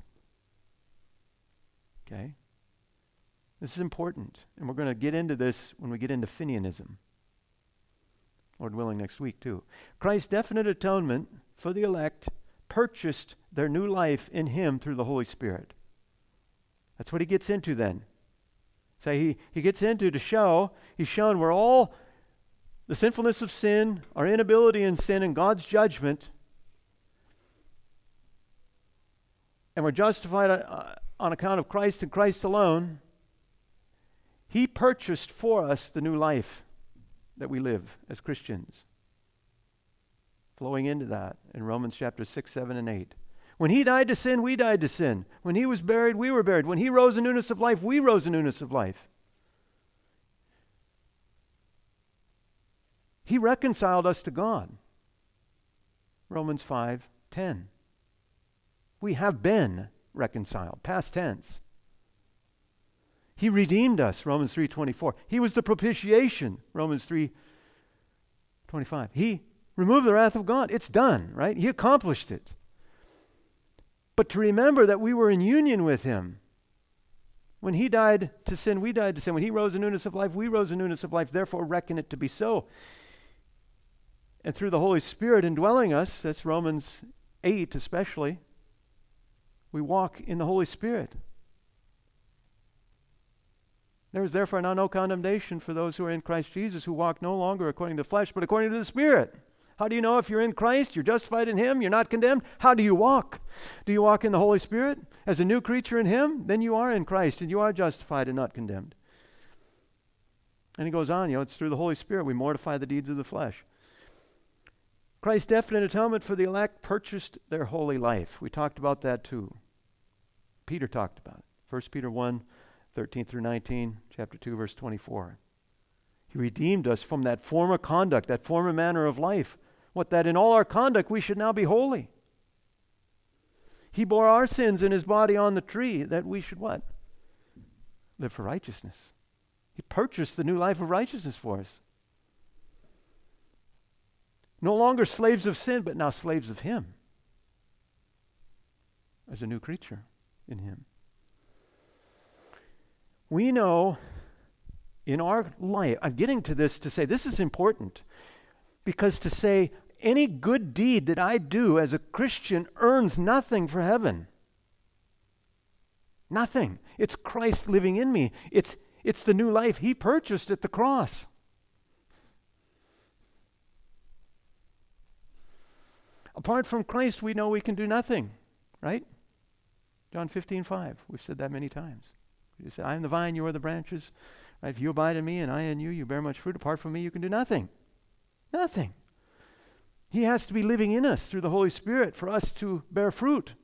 Okay? This is important, and we're going to get into this when we get into Finianism. Lord willing, next week too. Christ's definite atonement for the elect purchased their new life in him through the Holy Spirit. That's what he gets into then. So he, he gets into to show, he's shown we're all the sinfulness of sin, our inability in sin, and God's judgment, and we're justified uh, on account of Christ and Christ alone. He purchased for us the new life that we live as Christians. Flowing into that in Romans chapter six, seven, and eight. When he died to sin, we died to sin. When he was buried, we were buried. When he rose in newness of life, we rose in newness of life. He reconciled us to God. Romans five, ten. We have been reconciled, past tense. He redeemed us, Romans three twenty-four. He was the propitiation, Romans three twenty-five. He removed the wrath of God. It's done, right? He accomplished it. But to remember that we were in union with him. When he died to sin, we died to sin. When he rose in newness of life, we rose in newness of life. Therefore, reckon it to be so. And through the Holy Spirit indwelling us, that's Romans eight especially, we walk in the Holy Spirit. There is therefore now no condemnation for those who are in Christ Jesus, who walk no longer according to the flesh, but according to the Spirit. How do you know if you're in Christ, you're justified in him, you're not condemned? How do you walk? Do you walk in the Holy Spirit as a new creature in him? Then you are in Christ and you are justified and not condemned. And he goes on, you know, it's through the Holy Spirit we mortify the deeds of the flesh. Christ's definite atonement for the elect purchased their holy life. We talked about that too. Peter talked about it. First Peter one, thirteen through nineteen, chapter two, verse twenty-four. He redeemed us from that former conduct, that former manner of life. What, that in all our conduct we should now be holy. He bore our sins in his body on the tree, that we should what? Live for righteousness. He purchased the new life of righteousness for us. No longer slaves of sin, but now slaves of him. As a new creature in him. We know in our life, I'm getting to this to say this is important, because to say any good deed that I do as a Christian earns nothing for heaven. Nothing. It's Christ living in me. It's, it's the new life he purchased at the cross. Apart from Christ, we know we can do nothing, right? John fifteen five. We've said that many times. You say, I am the vine, you are the branches. Right? If you abide in me and I in you, you bear much fruit. Apart from me, you can do nothing. Nothing. He has to be living in us through the Holy Spirit for us to bear fruit.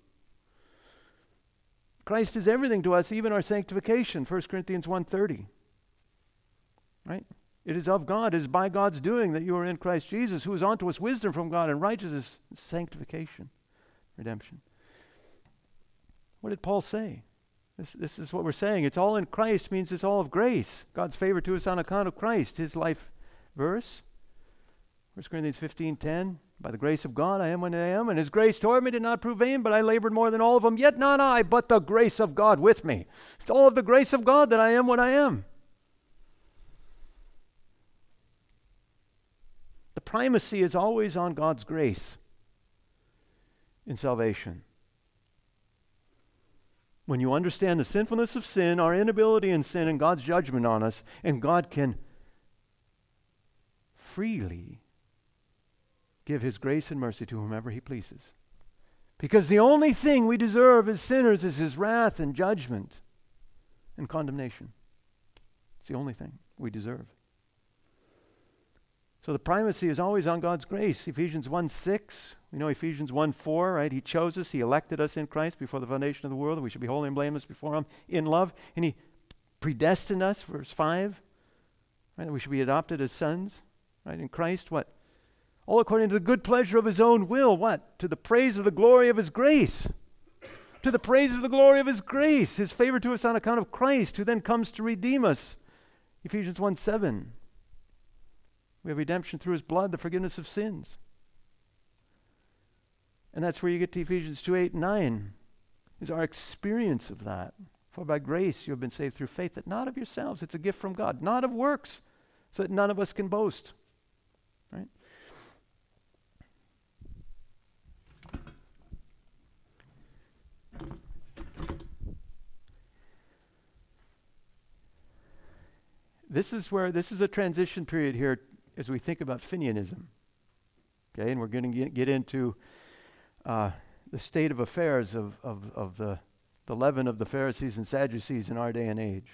Christ is everything to us, even our sanctification. First Corinthians one thirty. Right? It is of God, it is by God's doing that you are in Christ Jesus, who is unto us wisdom from God and righteousness, sanctification, redemption. What did Paul say? This, this is what we're saying. It's all in Christ means it's all of grace. God's favor to us on account of Christ. His life verse, First Corinthians fifteen ten, by the grace of God I am what I am, and his grace toward me did not prove vain, but I labored more than all of them, yet not I, but the grace of God with me. It's all of the grace of God that I am what I am. The primacy is always on God's grace in salvation. When you understand the sinfulness of sin, our inability in sin, and God's judgment on us, and God can freely give his grace and mercy to whomever he pleases. Because the only thing we deserve as sinners is his wrath and judgment and condemnation. It's the only thing we deserve. So the primacy is always on God's grace. Ephesians one six, we know Ephesians one four, right? He chose us, he elected us in Christ before the foundation of the world, that we should be holy and blameless before him in love. And he predestined us, verse five, right? That we should be adopted as sons, right? In Christ, what? All according to the good pleasure of his own will, what? To the praise of the glory of his grace. To the praise of the glory of his grace, his favor to us on account of Christ, who then comes to redeem us. Ephesians one seven. We have redemption through his blood, the forgiveness of sins. And that's where you get to Ephesians two eight and nine, is our experience of that. For by grace you have been saved through faith, that not of yourselves, it's a gift from God, not of works, so that none of us can boast. Right? This is where, this is a transition period here as we think about Finianism. Okay, and we're going to get, get into uh, the state of affairs of, of, of the, the leaven of the Pharisees and Sadducees in our day and age.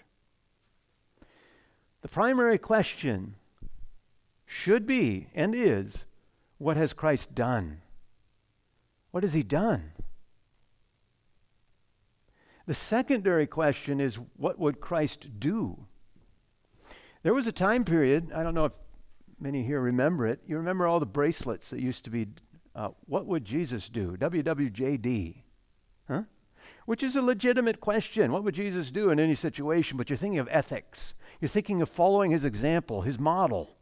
The primary question should be and is, what has Christ done? What has he done? The secondary question is, what would Christ do? There was a time period, I don't know if many here remember it. You remember all the bracelets that used to be, uh, what would Jesus do? W W J D. Huh? Which is a legitimate question. What would Jesus do in any situation? But you're thinking of ethics. You're thinking of following his example, his model.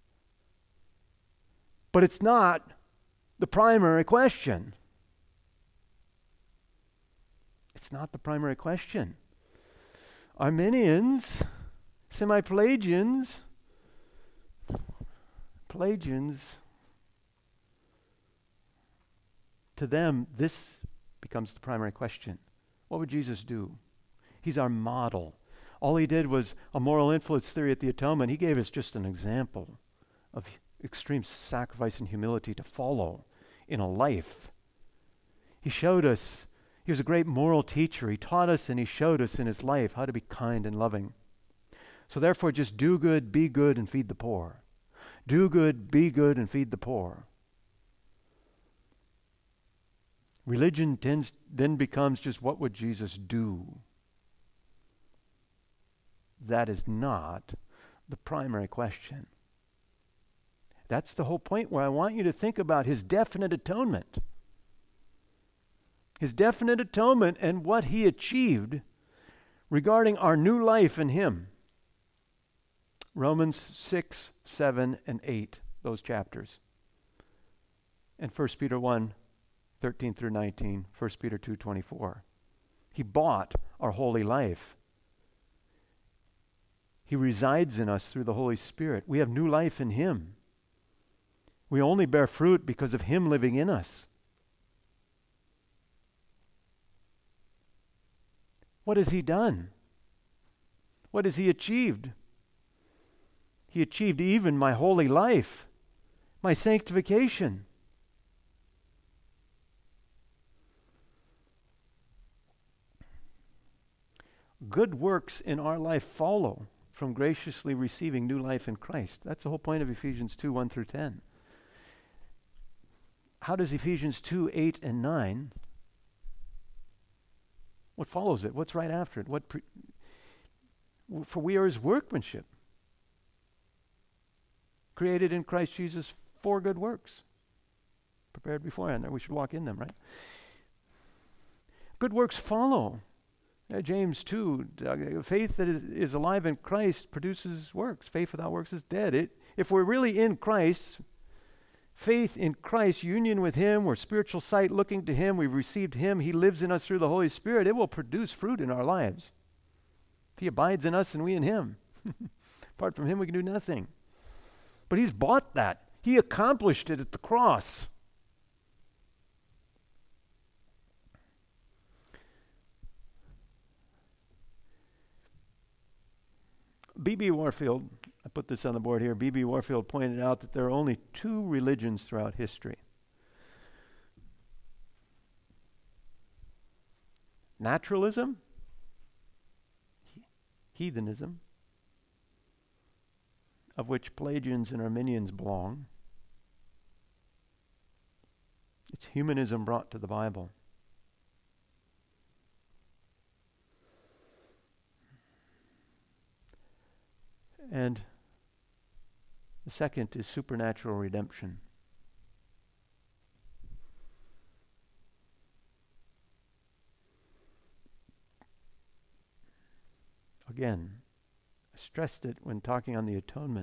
But it's not the primary question. It's not the primary question. Arminians, Semi-Pelagians, Pelagians, to them, this becomes the primary question. What would Jesus do? He's our model. All he did was a moral influence theory at the atonement. He gave us just an example of extreme sacrifice and humility to follow in a life. He showed us, he was a great moral teacher. He taught us and he showed us in his life how to be kind and loving. So therefore, just do good, be good, and feed the poor. Do good, be good, and feed the poor. Religion tends, then becomes just, what would Jesus do? That is not the primary question. That's the whole point where I want you to think about his definite atonement. His definite atonement and what he achieved regarding our new life in him. Romans six, seven, and eight, those chapters. And First Peter one, thirteen through nineteen, First Peter two, twenty-four. He bought our holy life. He resides in us through the Holy Spirit. We have new life in him. We only bear fruit because of him living in us. What has he done? What has he achieved? He achieved even my holy life, my sanctification. Good works in our life follow from graciously receiving new life in Christ. That's the whole point of Ephesians two, one through ten. How does Ephesians two, eight, and nine, what follows it? What's right after it? What pre- For we are his workmanship, created in Christ Jesus for good works, prepared beforehand. We should walk in them, right? Good works follow. Uh, James two, uh, faith that is, is alive in Christ produces works. Faith without works is dead. It, if we're really in Christ, faith in Christ, union with Him, we're spiritual sight looking to Him, we've received Him, He lives in us through the Holy Spirit, it will produce fruit in our lives. If He abides in us and we in Him. Apart from Him, we can do nothing. But He's bought that. He accomplished it at the cross. B B Warfield, I put this on the board here, B B Warfield pointed out that there are only two religions throughout history. Naturalism, he- heathenism, of which Pelagians and Arminians belong. It's humanism brought to the Bible. And the second is supernatural redemption. Again, I stressed it when talking on the atonement.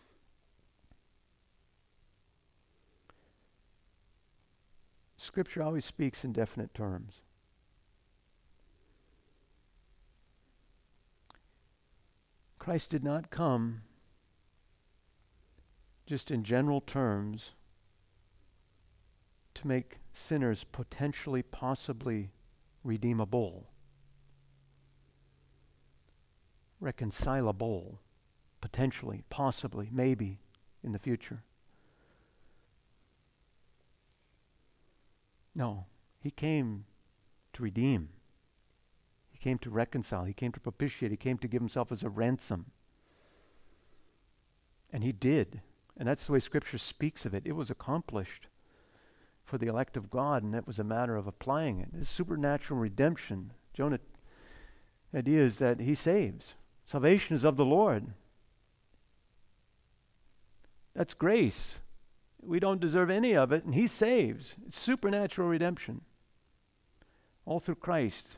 Scripture always speaks in definite terms. Christ did not come just in general terms to make sinners potentially, possibly redeemable, reconcilable, potentially, possibly, maybe in the future. No, He came to redeem. He came to reconcile. He came to propitiate. He came to give Himself as a ransom. And He did. And that's the way Scripture speaks of it. It was accomplished for the elect of God, and it was a matter of applying it. This supernatural redemption. Jonah, the idea is that He saves. Salvation is of the Lord. That's grace. We don't deserve any of it, and He saves. It's supernatural redemption. All through Christ.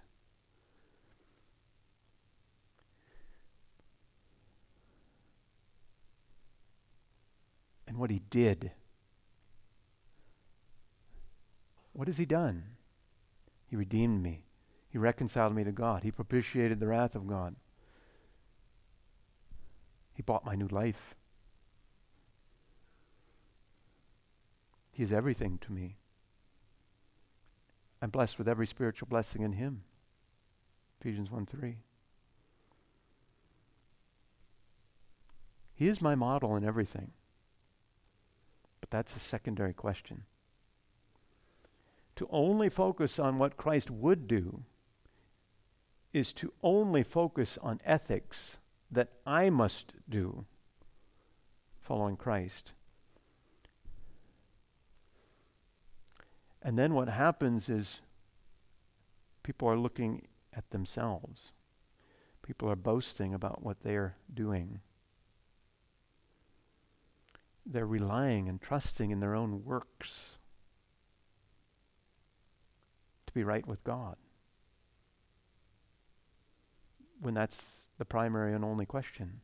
And what He did. What has He done? He redeemed me. He reconciled me to God. He propitiated the wrath of God. He bought my new life. He is everything to me. I'm blessed with every spiritual blessing in Him. Ephesians one three. He is my model in everything. But that's a secondary question. To only focus on what Christ would do is to only focus on ethics that I must do following Christ. And then what happens is people are looking at themselves. People are boasting about what they're doing. They're relying and trusting in their own works to be right with God, when that's the primary and only question.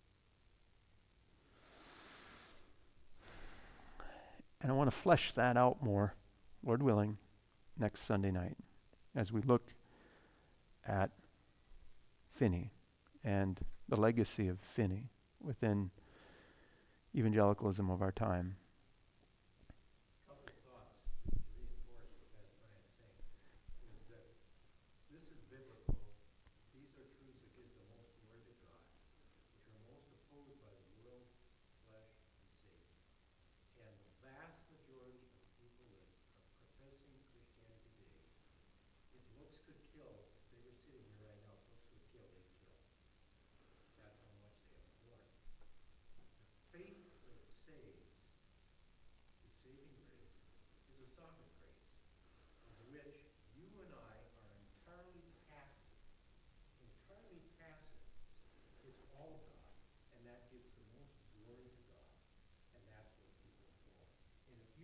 And I want to flesh that out more, Lord willing, next Sunday night as we look at Finney and the legacy of Finney within evangelicalism of our time. A couple of thoughts to reinforce what Pastor Brian's saying is that this is biblical. These are truths that give the most glory to God, which are most opposed by the world, flesh, and Satan. And the vast majority of people that are professing Christianity today, if looks could kill, if they were sitting here right now, if looks could kill, they'd kill. That's how much they have sworn. The faith that saves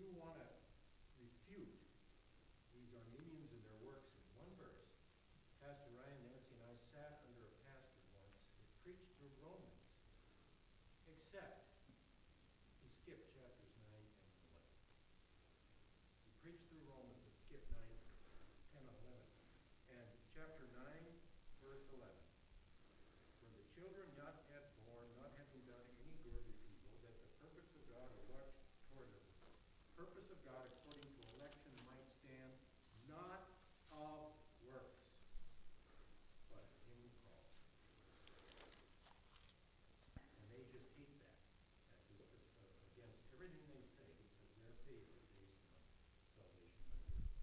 you want to refute these Armenians and their works in one verse, Pastor Ryan, Nancy, and I sat under a pastor once who preached through Romans, except he skipped chapters nine and eleven. He preached through Romans but skipped nine, ten, and eleven. And chapter nine, verse eleven. For the children not yet born, not having done any good or evil, that the purpose of God or what toward the purpose of God according to election might stand, not of works, but of him who calls. And they just hate that. That is uh, against everything they say, because their faith is based on salvation by grace.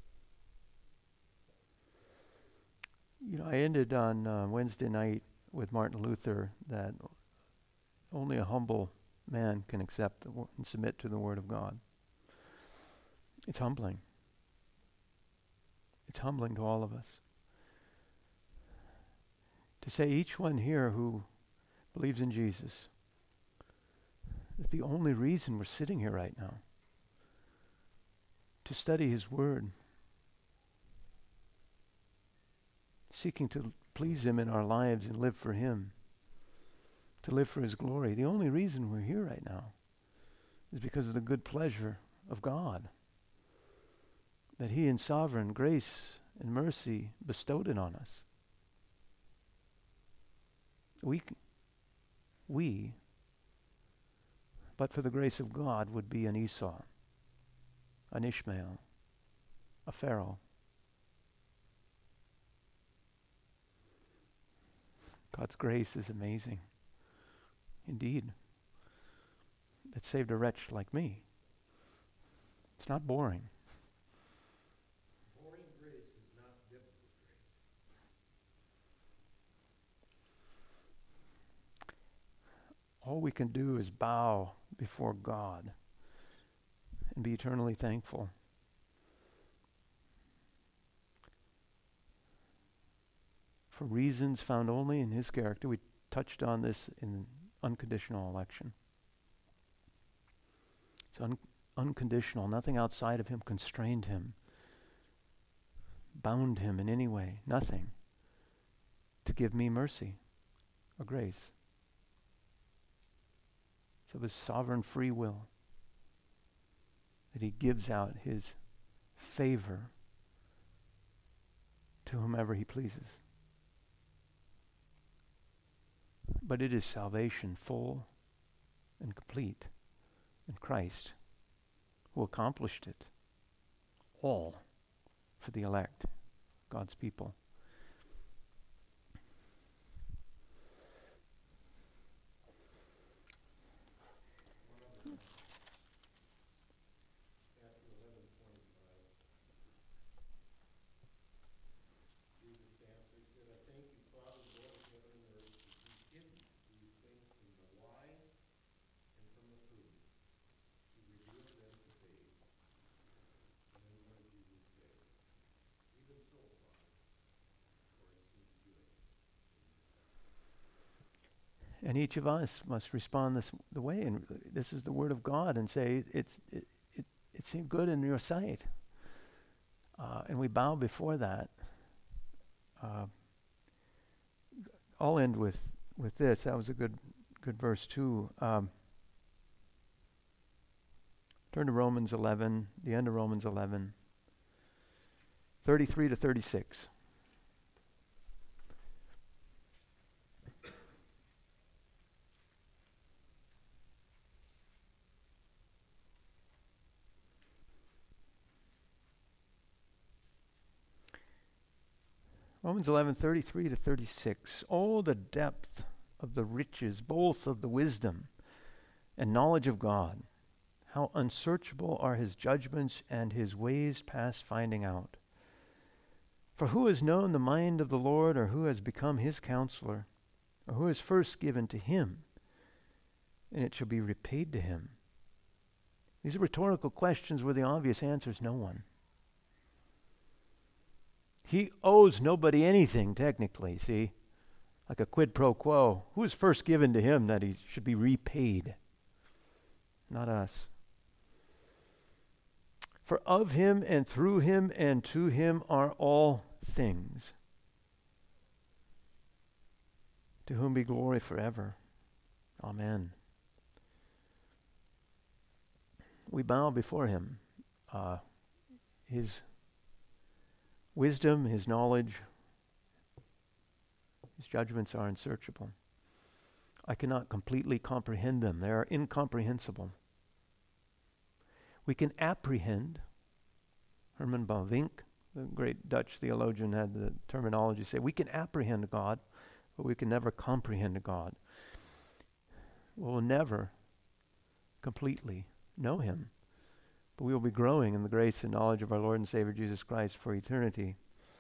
You know, I ended on uh, Wednesday night with Martin Luther that only a humble man can accept the wo- and submit to the Word of God. It's humbling. It's humbling to all of us. To say each one here who believes in Jesus, that the only reason we're sitting here right now, to study His Word, seeking to please Him in our lives and live for Him, to live for His glory. The only reason we're here right now is because of the good pleasure of God, that He in sovereign grace and mercy bestowed it on us. We, c- we, but for the grace of God, would be an Esau, an Ishmael, a Pharaoh. God's grace is amazing. Indeed. That saved a wretch like me. It's not boring. Boring grace is not biblical grace. All we can do is bow before God and be eternally thankful. For reasons found only in His character. We touched on this in unconditional election. It's un- unconditional. Nothing outside of Him constrained Him, bound Him in any way. Nothing to give me mercy or grace. It's of His sovereign free will that He gives out His favor to whomever He pleases. But it is salvation full and complete in Christ, who accomplished it all for the elect, God's people. Chapter eleven, twenty-five. Jesus answered, said, I thank you, Father, Lord of heaven and earth, that you hid these things from the wise and from the prudent. You revealed them to babes. And then what did Jesus say? Even so, Father, for it seems good. And each of us must respond this the way, and this is the Word of God, and say, it's, it, it, it seemed good in your sight. Uh, and we bow before that. Uh, I'll end with, with this. That was a good good verse too. Um, turn to Romans eleven, the end of Romans eleven, thirty-three to thirty-six. Romans eleven, thirty-three to thirty-six. Oh, the depth of the riches, both of the wisdom and knowledge of God. How unsearchable are His judgments and His ways past finding out. For who has known the mind of the Lord, or who has become His counselor, or who is first given to Him, and it shall be repaid to Him? These are rhetorical questions where the obvious answer is no one. He owes nobody anything, technically, see? Like a quid pro quo. Who is first given to Him that He should be repaid? Not us. For of him and through him and to him are all things, to whom be glory forever. Amen. We bow before him. Uh, his wisdom, his knowledge, his judgments are unsearchable. I cannot completely comprehend them. They are incomprehensible. We can apprehend. Herman Bavinck, the great Dutch theologian, had the terminology say, we can apprehend God, but we can never comprehend God. We'll never completely know him, but we will be growing in the grace and knowledge of our Lord and Savior Jesus Christ for eternity,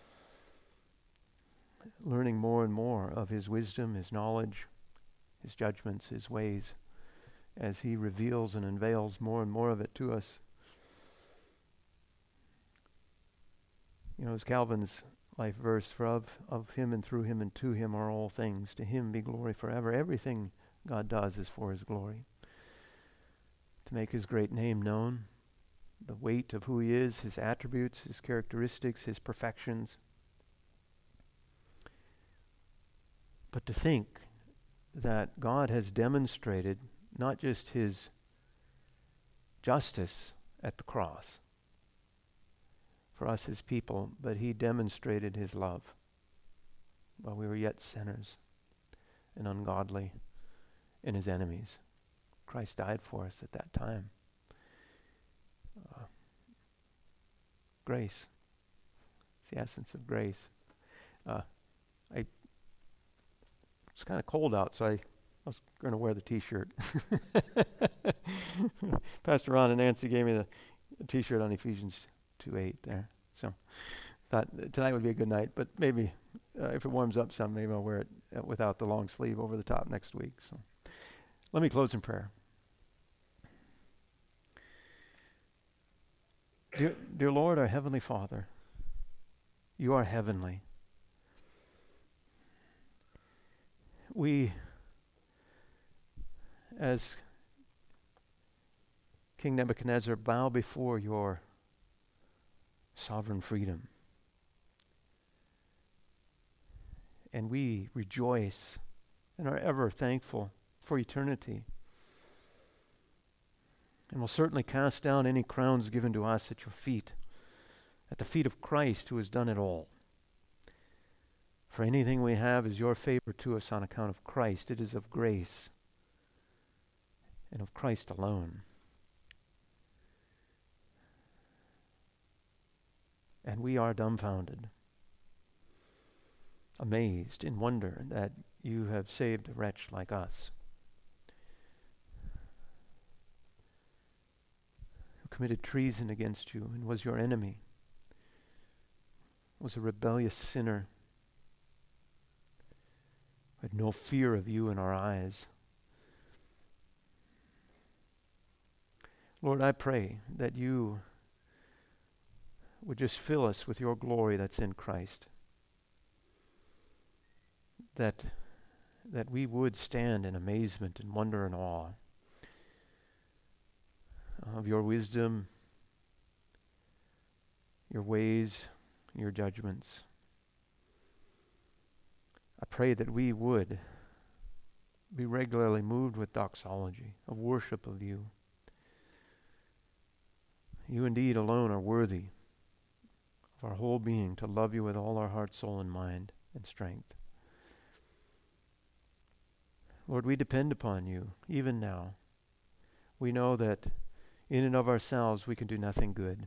learning more and more of his wisdom, his knowledge, his judgments, his ways, as he reveals and unveils more and more of it to us. You know, as Calvin's life verse, for of, of him and through him and to him are all things. To him be glory forever. Everything God does is for his glory. To make his great name known, the weight of who he is, his attributes, his characteristics, his perfections. But to think that God has demonstrated not just his justice at the cross for us his people, but he demonstrated his love while we were yet sinners and ungodly and his enemies. Christ died for us at that time. Uh, grace. It's the essence of grace. Uh, I It's kind of cold out, so I, I was going to wear the T-shirt. Pastor Ron and Nancy gave me the, the T-shirt on Ephesians two eight there. So thought tonight would be a good night, but maybe uh, if it warms up some, maybe I'll wear it uh, without the long sleeve over the top next week. So let me close in prayer. Dear, dear Lord, our Heavenly Father, you are heavenly. We, as King Nebuchadnezzar, bow before your sovereign freedom. And we rejoice and are ever thankful for eternity. And will certainly cast down any crowns given to us at your feet, at the feet of Christ who has done it all. For anything we have is your favor to us on account of Christ. It is of grace and of Christ alone. And we are dumbfounded, amazed in wonder that you have saved a wretch like us, who committed treason against you and was your enemy, was a rebellious sinner, had no fear of you in our eyes. Lord, I pray that you would just fill us with your glory that's in Christ. That, that we would stand in amazement and wonder and awe of your wisdom, your ways, your judgments. I pray that we would be regularly moved with doxology, of worship of you. You indeed alone are worthy of our whole being to love you with all our heart, soul, and mind and strength. Lord, we depend upon you even now. We know that in and of ourselves we can do nothing good.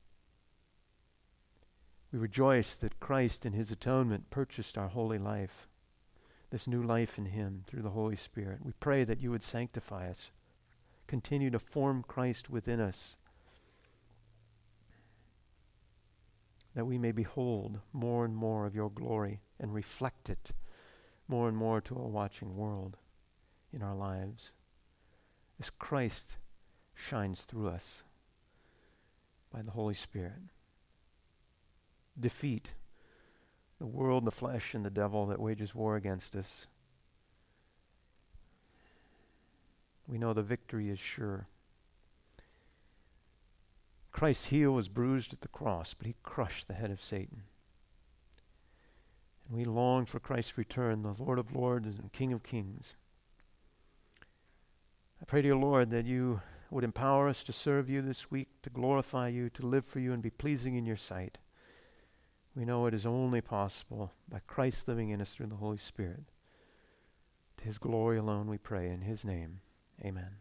We rejoice that Christ in his atonement purchased our holy life, this new life in him through the Holy Spirit. We pray that you would sanctify us, continue to form Christ within us, that we may behold more and more of your glory and reflect it more and more to a watching world in our lives, as Christ shines through us by the Holy Spirit. Defeat the world, the flesh, and the devil that wages war against us. We know the victory is sure. Christ's heel was bruised at the cross, but he crushed the head of Satan. And we long for Christ's return, the Lord of lords and King of kings. I pray to you, Lord, that you would empower us to serve you this week, to glorify you, to live for you and be pleasing in your sight. We know it is only possible by Christ living in us through the Holy Spirit. To his glory alone we pray in his name. Amen.